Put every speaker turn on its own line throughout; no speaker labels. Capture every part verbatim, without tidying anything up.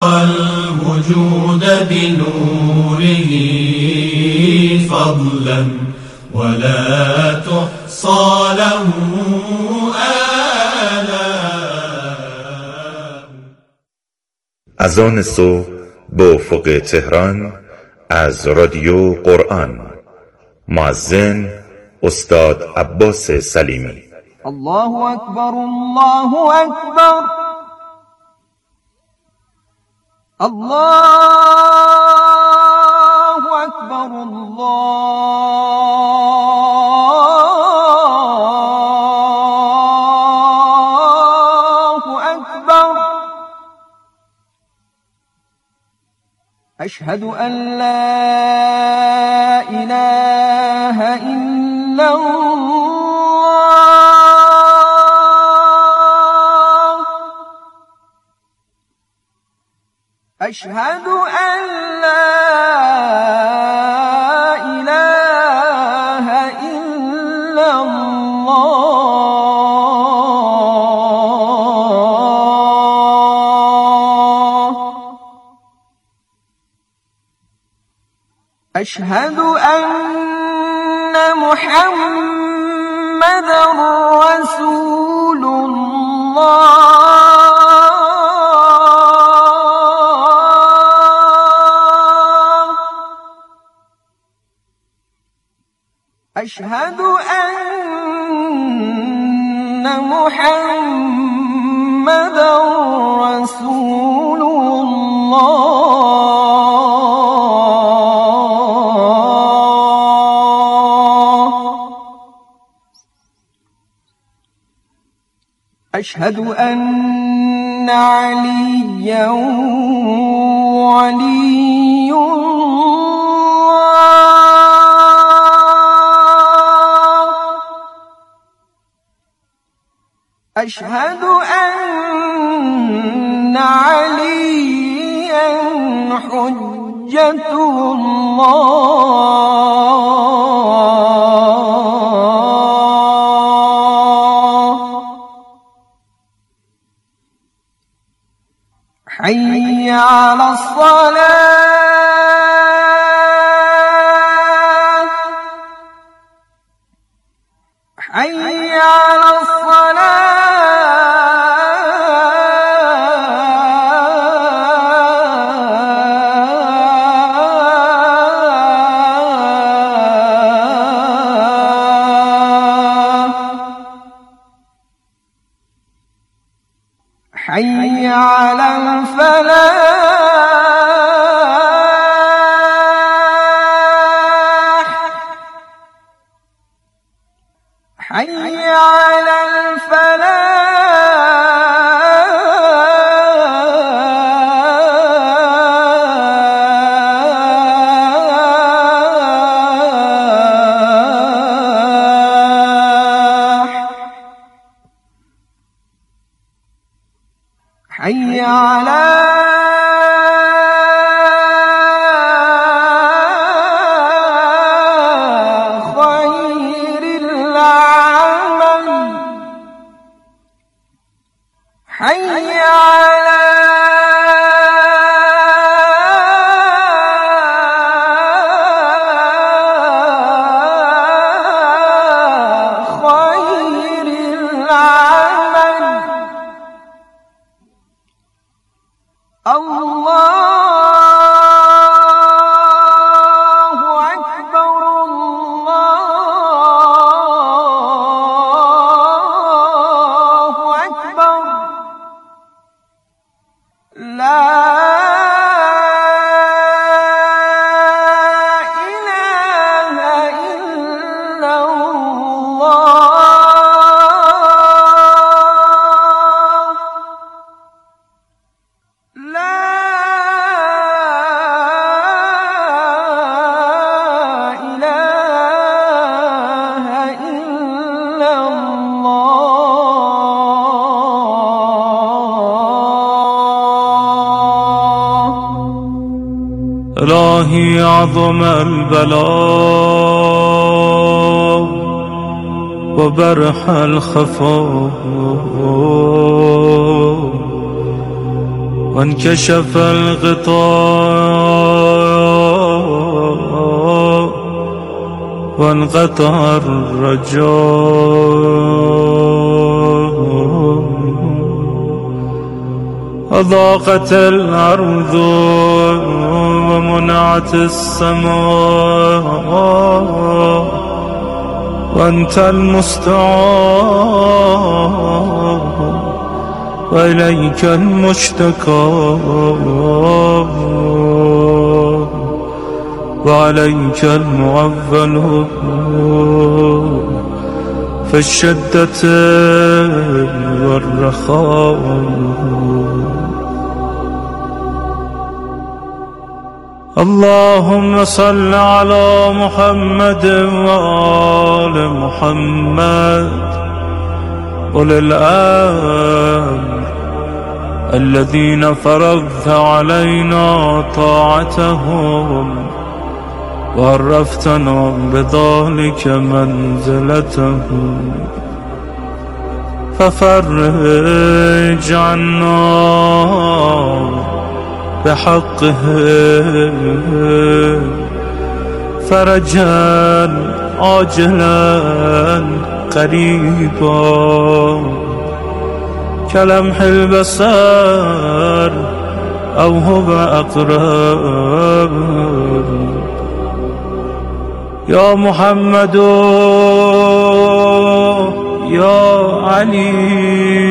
الوجود بنوره فضلا ولا تحصى له آلاء.
اذان صبح به افق تهران از رادیو قرآن. مؤذن استاد عباس سلیمی.
الله اکبر، الله اکبر، الله اکبر، الله اکبر. اشهد ان لا اله الا الله، اشهد ان لا اله الا الله، اشهد ان محمدا رسول الله، اشهد ان محمدا رسول الله، اشهد ان عليا ولي الله، اشهد ان عليا حجة الله. حي على الصلاة، حي على حي على الفلاح، حي على الفلاح، حي على خير العمل، حي على خير العمل. الله أكبر، الله أكبر، لا إله إلا الله.
إلهي عظم البلاء وبرح الخفاء وانكشف الغطاء وانقطع الرجاء وضاقت الأرض ومنعت السماء وأنت المستعان وإليك المشتكى وعليك المعول في الشدة والرخاء. اللهم صل على محمد وآل محمد أولي الأمر الذين فرضت علينا طاعتهم وعرفتنا بذلك منزلتهم، ففرج عنا بحقهم فرجا عاجلا قريبا كلمح البصر أو هو أقرب. يا محمد يا علي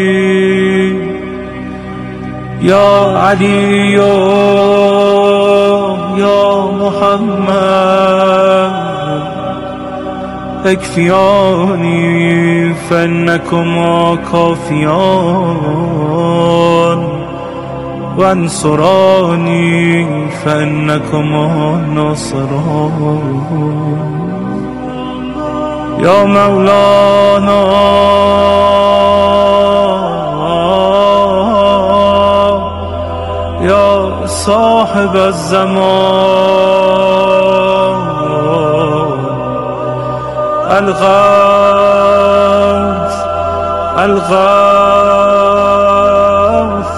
يا علي يا محمد اكفياني فإنكما كافيان وانصراني فإنكما ناصران. يا مولانا يا صاحب الزمان الغوث الغوث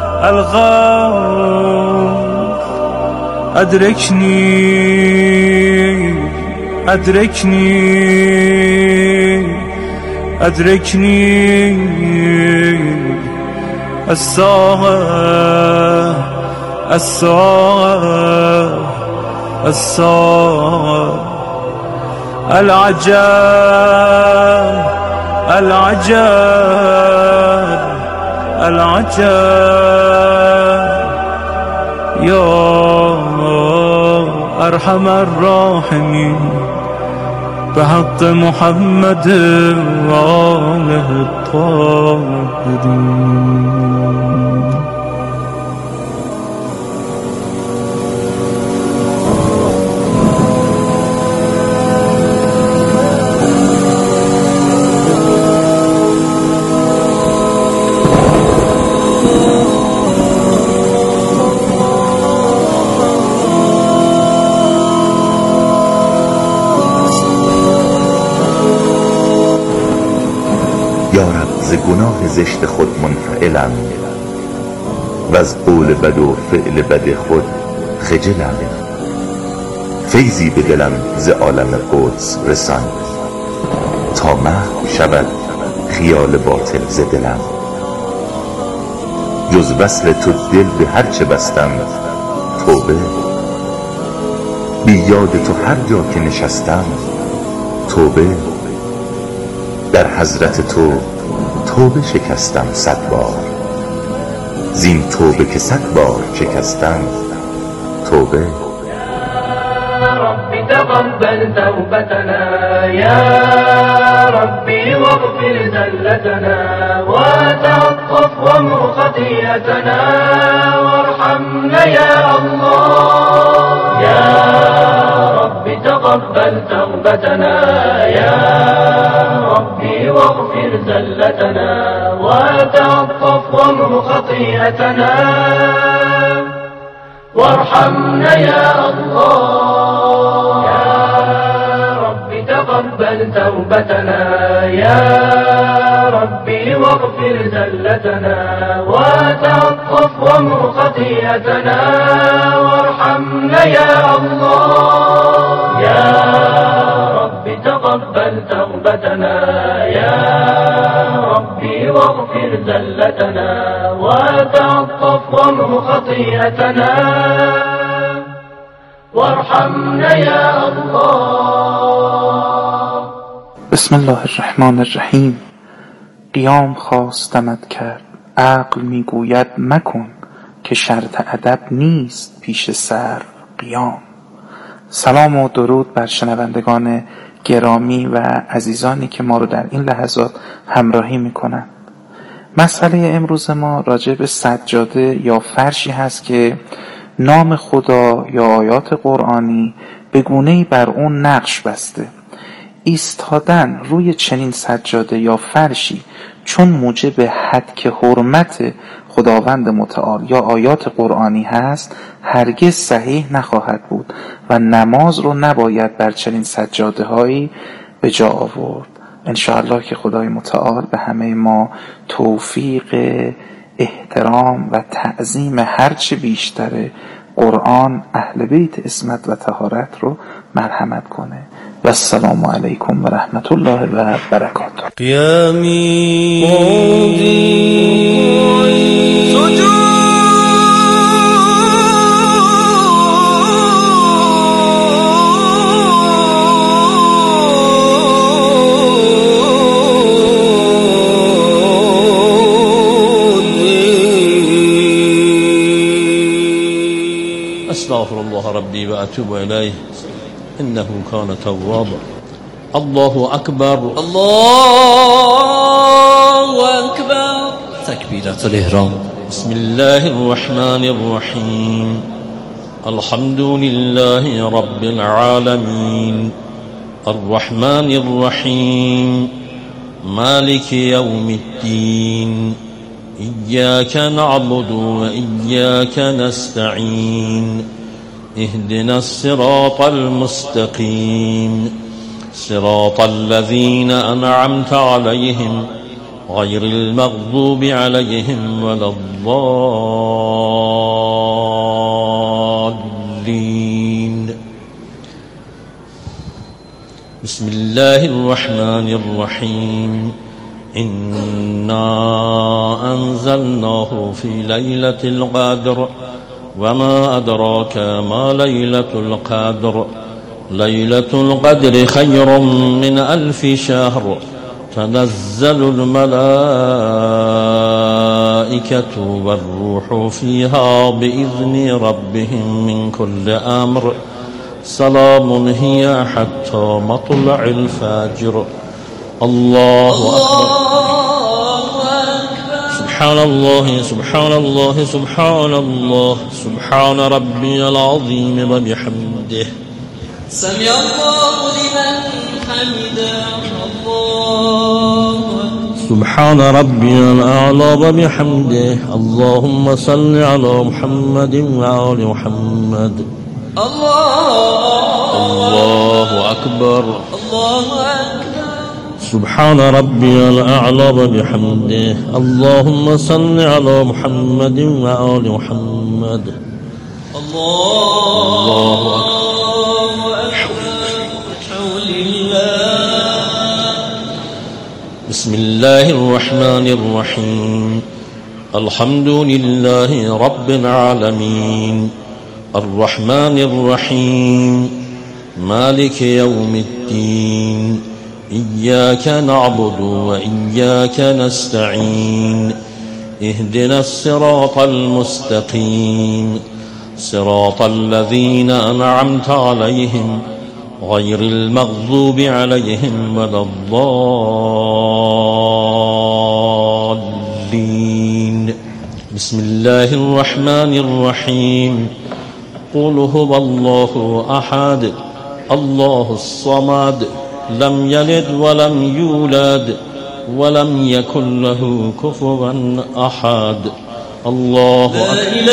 الغوث أدركني أدركني أدركني الساعة الساعة الساعة العجاب العجاب العجاب. يا أرحم الراحمين بحق محمد وآله الطاهرين.
یا رب ز گناه زشت خود منفعلم و از قول بد و فعل بد خود خجلم. فیضی به دلم ز عالم قدس رسان تا محو شود خیال باطل ز دلم. جز وصل تو دل به هر چه بستم توبه، بی یاد تو هر جا که نشستم توبه. در حضرت تو توبه شکستم صد بار، زین توبه که صد بار شکستم توبه.
يا رب تقبل توبتنا يا ربي واغفر زلتنا وتعطف وامح خطيئتنا وارحمنا يا الله. يا رب تقبل توبتنا يا ربي واغفر زلتنا وتعطف وامح خطيئتنا وارحمنا يا الله. يا رب تقبل توبتنا يا ربي ربي واغفر زلتنا وتعطف وامر خطيئتنا وارحمنا يا الله. يا ربي تقبل توبتنا يا ربي واغفر زلتنا وتعطف وامر خطيئتنا وارحمنا يا الله.
بسم الله الرحمن الرحیم. قیام خواستمت کرد عقل میگوید مکن، که شرط ادب نیست پیش سر قیام. سلام و درود بر شنوندگان گرامی و عزیزانی که ما رو در این لحظات همراهی میکنن. مسئله امروز ما راجع به سجاده یا فرشی هست که نام خدا یا آیات قرآنی به گونه‌ای بر اون نقش بسته. ایستادن روی چنین سجاده یا فرشی چون موجب هتک حرمت خداوند متعال یا آیات قرآنی هست هرگز صحیح نخواهد بود و نماز رو نباید بر چنین سجاده هایی به جا آورد. انشاءالله که خدای متعال به همه ما توفیق احترام و تعظیم هرچه بیشتر قرآن، اهل بیت عصمت و طهارت رو مرحمت کنه. و السلام علیکم و رحمت الله و برکاته.
قیامی
استغفر الله ربي وأتوب إليه إنه كان توابا. الله أكبر الله أكبر. تكبيرة الإحرام. بسم الله الرحمن الرحيم. الحمد لله رب العالمين الرحمن الرحيم مالك يوم الدين إياك نعبد وإياك نستعين اهدنا الصراط المستقيم صراط الذين أنعمت عليهم غير المغضوب عليهم ولا الضالين. بسم الله الرحمن الرحيم. إنا أنزلناه في ليلة القدر وما أدراك ما ليلة القدر. ليلة القدر خير من ألف شهر. تنزل الملائكة والروح فيها بإذن ربهم من كل أمر. سلام هي حتى مطلع الفجر. الله أكبر. سبحان الله سبحان الله سبحان الله سبحان ربي العظيم وبحمده.
سمع الله لمن حمده. الله
سبحان ربي الأعلى وبحمده. اللهم صل على محمد وآل محمد.
الله
الله أكبر.
الله أكبر.
سبحان ربي الأعلى وبحمده. اللهم صل على محمد وآل محمد.
الله أكبر. حول الله.
بسم الله الرحمن الرحيم. الحمد لله رب العالمين الرحمن الرحيم مالك يوم الدين إياك نعبد وإياك نستعين اهدنا الصراط المستقيم صراط الذين أنعمت عليهم غير المغضوب عليهم ولا الضالين. بسم الله الرحمن الرحيم. قل هو الله أحد الله الصمد لم يلد ولم يولد ولم يكن له كفوا أحد. الله أكبر.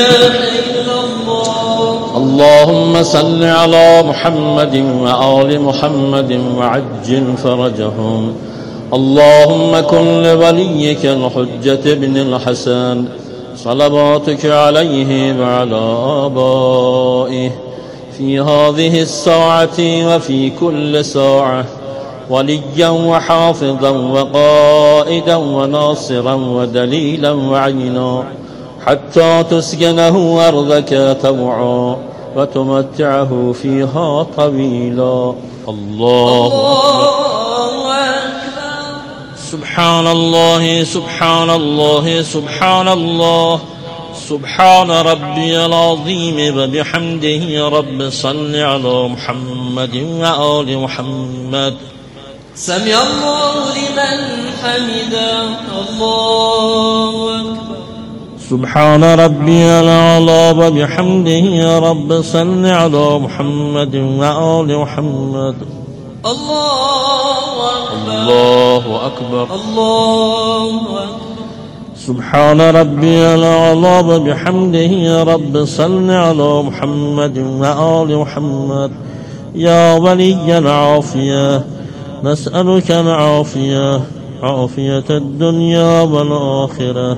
اللهم صل على محمد وآل محمد وعجل فرجهم. اللهم كن لوليك الحجة بن الحسن صلواتك عليه وعلى آبائه في هذه الساعة وفي كل ساعة وليا وحافظا وقائدا وناصرا ودليلا وعينا حتى تسكنه أرضك طوعا وتمتعه فيها طويلا. الله
أكبر.
سبحان الله سبحان الله سبحان الله سبحان ربي العظيم وبحمده رب صل على محمد وآل محمد.
سمع الله لمن حمده. الله أكبر.
سبحان ربي الأعلى وبحمده رب صل على محمد وآل محمد.
الله أكبر.
الله أكبر.
الله أكبر.
سبحان ربي الأعلى وبحمده رب صل على محمد وآل محمد. يا ولي العافية نسألك العافية عافية الدنيا والآخرة.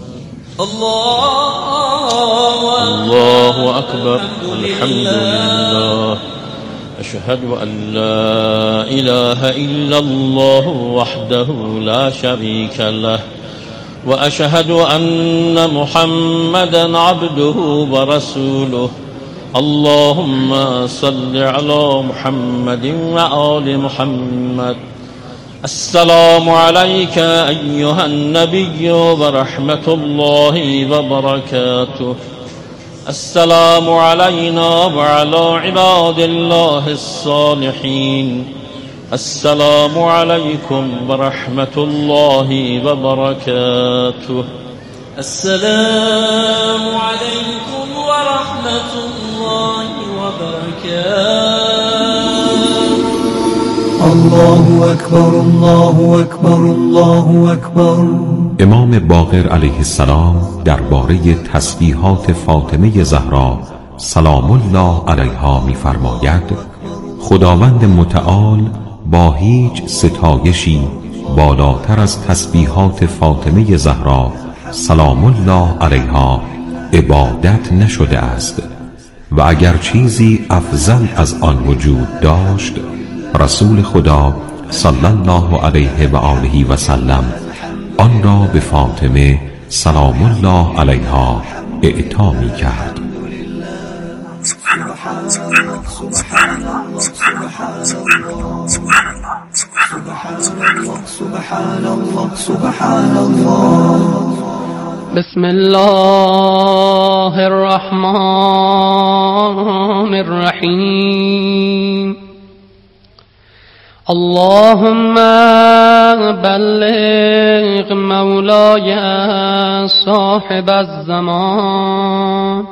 الله
الله أكبر. الحمد لله. أشهد أن لا إله إلا الله وحده لا شريك له وأشهد أن محمدا عبده ورسوله. اللهم صل على محمد وآل محمد. السلام عليك أيها النبي ورحمة الله وبركاته. السلام علينا وعلى عباد الله الصالحين. السلام عليكم ورحمة الله وبركاته.
السلام عليكم ورحمة الله وبركاته.
الله أكبر الله أكبر الله أكبر.
امام باقر علیه السلام درباره تسبیحات فاطمه زهرا سلام الله علیها می‌فرماید: خداوند متعال با هیچ ستایشی بالاتر از تسبیحات فاطمه زهرا سلام الله علیها عبادت نشده است و اگر چیزی افضل از آن وجود داشت رسول خدا صلی الله علیه و آله و سلم آن را به فاطمه سلام الله علیها اعطا می کرد.
سبحان الله سبحان الله سبحان الله سبحان الله سبحان الله سبحان الله سبحان الله.
بسم الله الرحمن الرحيم. اللهم بلغ مولاي صاحب الزمان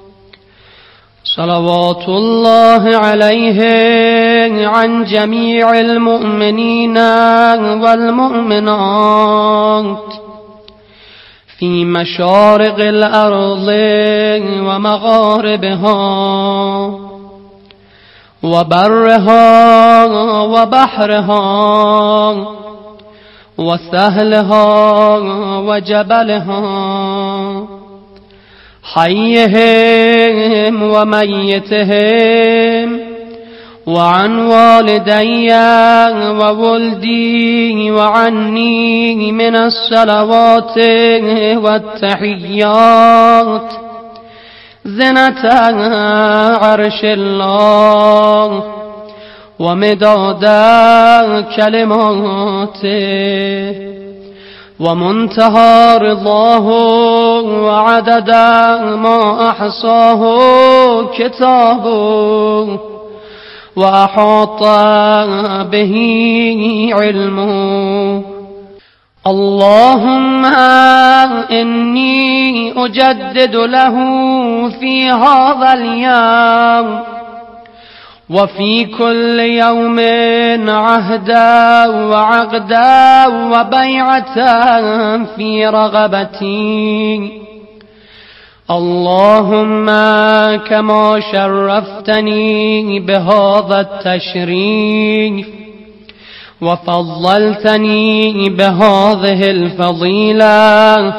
صلوات الله عليه عن جميع المؤمنين والمؤمنات في مشارق الأرض ومغاربها وبرها وبحرها وسهلها وجبلها حيهم وميتهم وعن والدي وولدي وعني من الصلوات والتحيات زنة عرش الله ومداد كلماته ومنتهى رضاه وعدد ما أحصاه كتابه وأحاط به علمه. اللهم إني أجدد له في هذا اليوم وفي كل يوم عهدا وعقدا وبيعة في رغبتي. اللهم كما شرفتني بهذا التشريف وفضلتني بهذه الفضيلة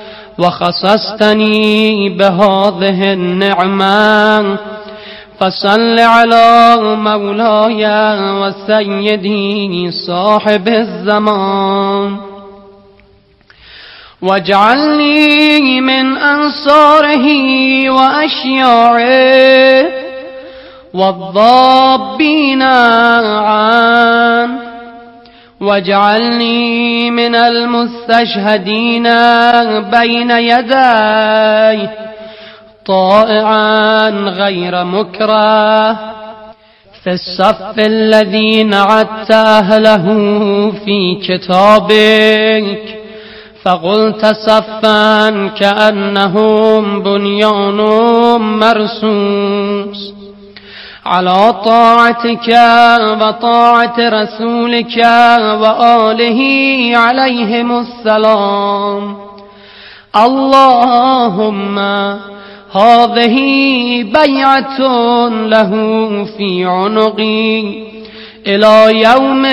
وخصصتني بهذه النعمة فصل على مولاي وسيدي صاحب الزمان واجعلني من أنصاره وأشياعه والضابين عنه واجعلني من المستشهدين بين يديه طائعا غير مكره في الصف الذي نعدت أهله في كتابك فقلت صفا كأنهم بنيان مرصوص على طاعتك وطاعة رسولك وآله عليهم السلام. اللهم هذه بيعة له في عنقي إلى يوم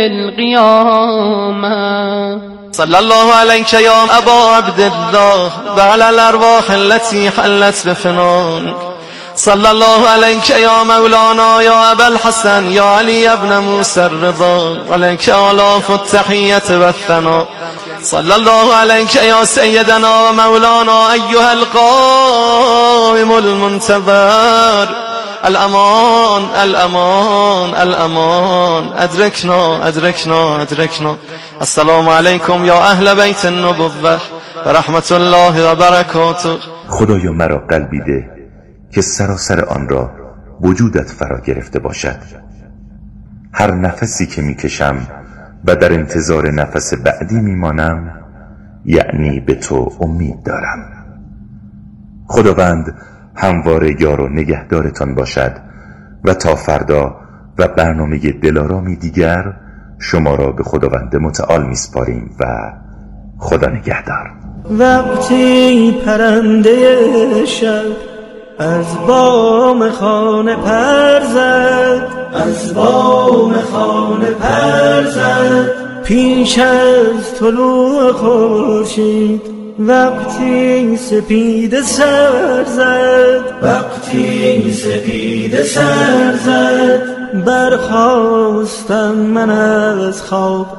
القيامة.
صلى الله عليك يا أبا عبد الله وعلى الأرواح التي حلت بفنانك. صلى الله عليك يا مولانا يا أبا الحسن يا علي بن موسى الرضا عليك آلاف التحية والثناء. صلى الله عليك يا سيدنا ومولانا أيها القائم المنتظر. الأمان الأمان الأمان أدركنا أدركنا أدركنا. السلام عليكم يا أهل بيت النبوة و رحمت الله و برکاته.
خدایا مرا قلبی ده که سراسر آن را وجودت فرا گرفته باشد. هر نفسی که میکشم و در انتظار نفس بعدی میمانم یعنی به تو امید دارم. خداوند همواره یار و نگهدارتان باشد و تا فردا و برنامه دلارامی دیگر شما را به خداوند متعال میسپاریم و خدا نگهدار.
وقتی پرنده شب از بام خانه پر زد از بام خانه پر زد پیش از طلوع خورشید وقتی سپید سر زد وقتی سپید سر زد برخاستم من از خواب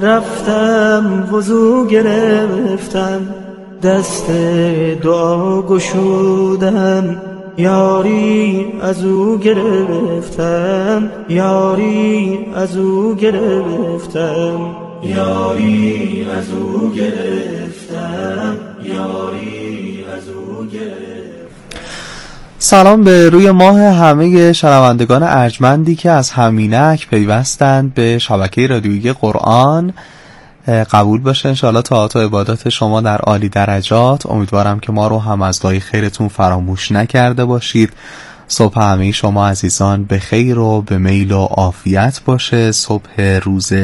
رفتم وضو گرفتم دست دعا گشودم یاری از او گرفتم یاری از او گرفتم یاری از او گرفتم یاری از او گرفتم.
سلام به روی ماه همه شنوندگان ارجمندی که از همینک پیوستند به شبکه رادیویی قرآن. قبول باشه انشاءالله طاعات و عبادات شما در عالی درجات. امیدوارم که ما رو هم از دعای خیرتون فراموش نکرده باشید. صبح همه شما عزیزان به خیر و به میل و عافیت باشه. صبح روز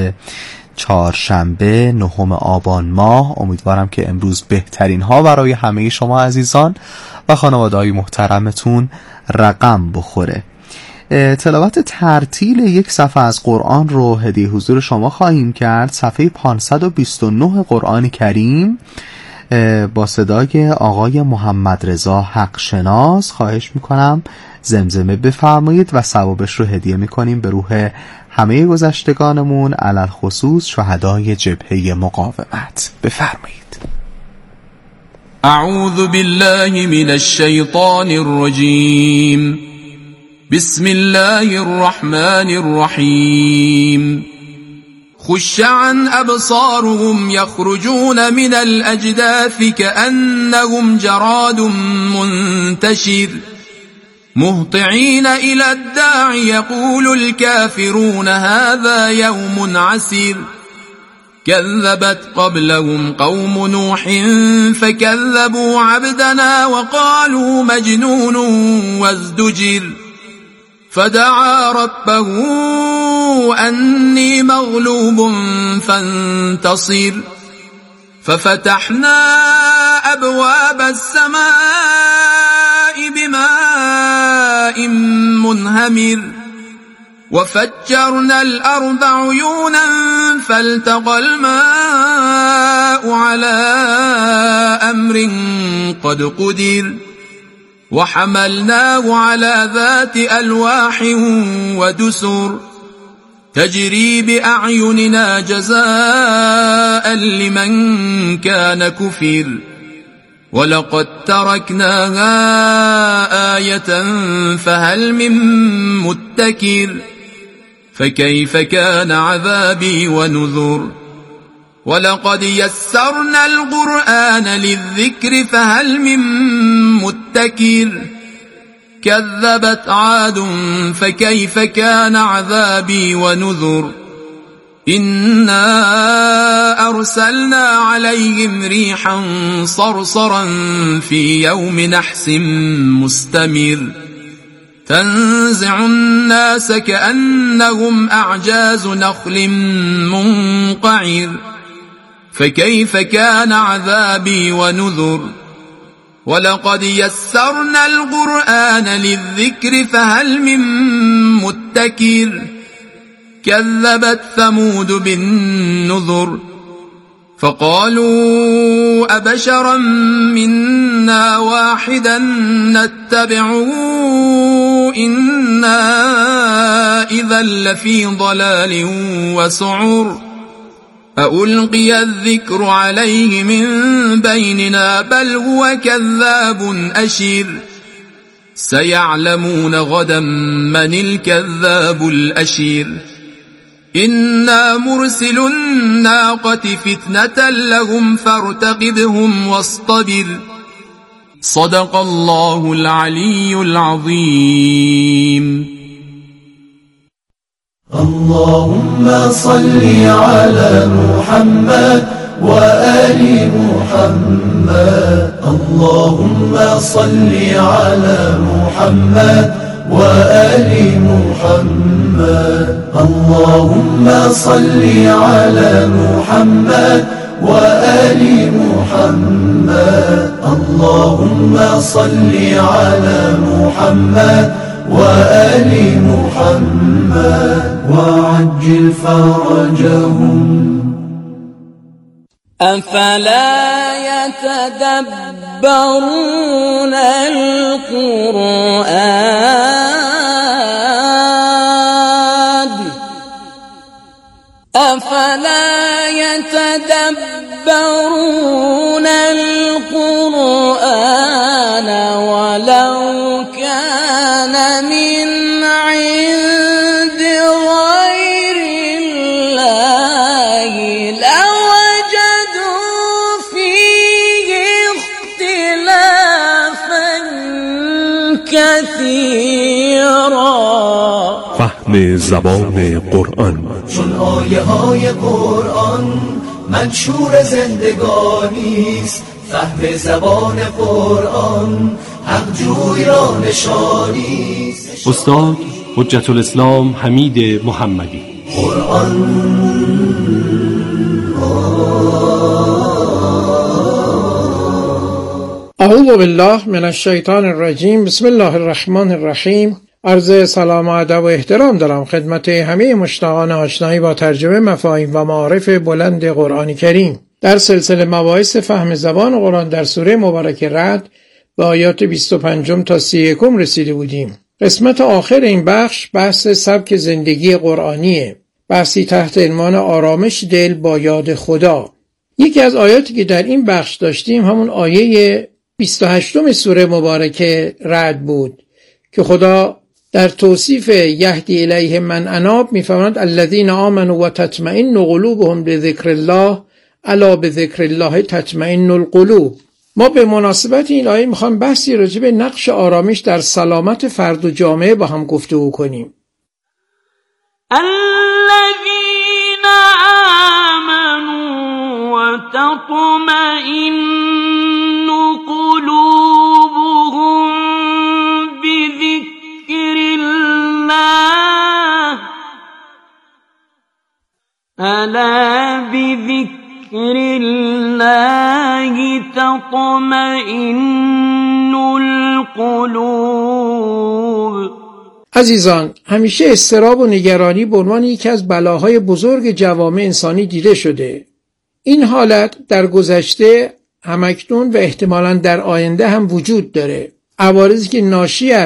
چهارشنبه نهم آبان ماه. امیدوارم که امروز بهترین ها برای همه شما عزیزان و خانواده‌های محترمتون رقم بخوره. تلاوت ترتیل یک صفحه از قرآن رو هدیه حضور شما خواهیم کرد. صفحه پانصد و بیست و نه قرآن کریم با صدای آقای محمد رضا حق شناس. خواهش میکنم زمزمه بفرمایید و ثوابش رو هدیه میکنیم به روح همه گذشتگانمون، علل خصوص شهدای جبهه مقاومت. بفرمایید.
اعوذ بالله من الشیطان الرجیم. بسم الله الرحمن الرحيم. خش عن أبصارهم يخرجون من الأجداث كأنهم جراد منتشر مهطعين إلى الداع يقول الكافرون هذا يوم عسير كذبت قبلهم قوم نوح فكذبوا عبدنا وقالوا مجنون وازدجر فدعا ربه أني مغلوب فانتصر ففتحنا أبواب السماء بماء منهمر وفجرنا الأرض عيونا فالتقى الماء على أمر قد قدر وحملناه على ذات ألواح ودسر تجري بأعيننا جزاء لمن كان كفر ولقد تركناها آية فهل من مدكر فكيف كان عذابي ونذر ولقد يسرنا القرآن للذكر فهل من مدكر كذبت عاد فكيف كان عذابي ونذر إنا أرسلنا عليهم ريحا صرصرا في يوم نحس مستمر تنزع الناس كأنهم أعجاز نخل منقعر فكيف كان عذابي ونذر ولقد يسرنا القرآن للذكر فهل من مدكر كذبت ثمود بالنذر فقالوا أبشرا منا واحدا نتبعه إنا إذا لفي ضلال وسعر ألقي الذكر عليه من بيننا بل هو كذاب أشر سيعلمون غدا من الكذاب الأشر إنا مرسل الناقة فتنة لهم فارتقبهم واصطبر صدق الله العلي العظيم.
اللهم صل على محمد وآل محمد اللهم صل على محمد وآل محمد اللهم صل على محمد وآل محمد اللهم صل على محمد وآل محمد وعجل فرجهم.
أفلا يتدبرون القرآن أفلا يتدبرون القرآن ولو كان من عند غير الله لوجدوا فيه اختلافا كثيرا.
فهم زبان قرآن
چون آیه های قرآن منشور زندگانیست فهم زبان قرآن حق جوی را نشانیست.
استاد حجت الاسلام حمید محمدی.
قرآن
اعوذ بالله من الشیطان الرجیم. بسم الله الرحمن الرحیم. عرض سلام و ادب و احترام دارم خدمت همه مشتاقان آشنایی با ترجمه مفاهیم و معارف بلند قرآن کریم. در سلسله مباحث فهم زبان قرآن در سوره مبارک رعد به آیات بیست و پنج تا سی و یک رسیده بودیم. قسمت آخر این بخش بحث سبک زندگی قرآنیه، بحثی تحت عنوان آرامش دل با یاد خدا. یکی از آیاتی که در این بخش داشتیم همون آیه بیست و هشت سوره مبارک رعد بود که خدا در توصیف یهدی الیه من اناب می‌فرماید الذین آمنوا و تطمئن قلوبهم بذکر الله الا بذکر الله تطمئن القلوب. ما به مناسبت این آیه میخوام بحثی راجع به نقش آرامش در سلامت فرد و جامعه با هم گفتگو کنیم.
الذین آمنوا و تطمئن قلوبهم بذکر الله الا بذکر الله تطمئن القلوب.
عزیزان، همیشه اضطراب و نگرانی به عنوان یکی از بلاهای بزرگ جوامع انسانی دیده شده. این حالت در گذشته، همکنون و احتمالاً در آینده هم وجود داره. عوارضی که ناشی از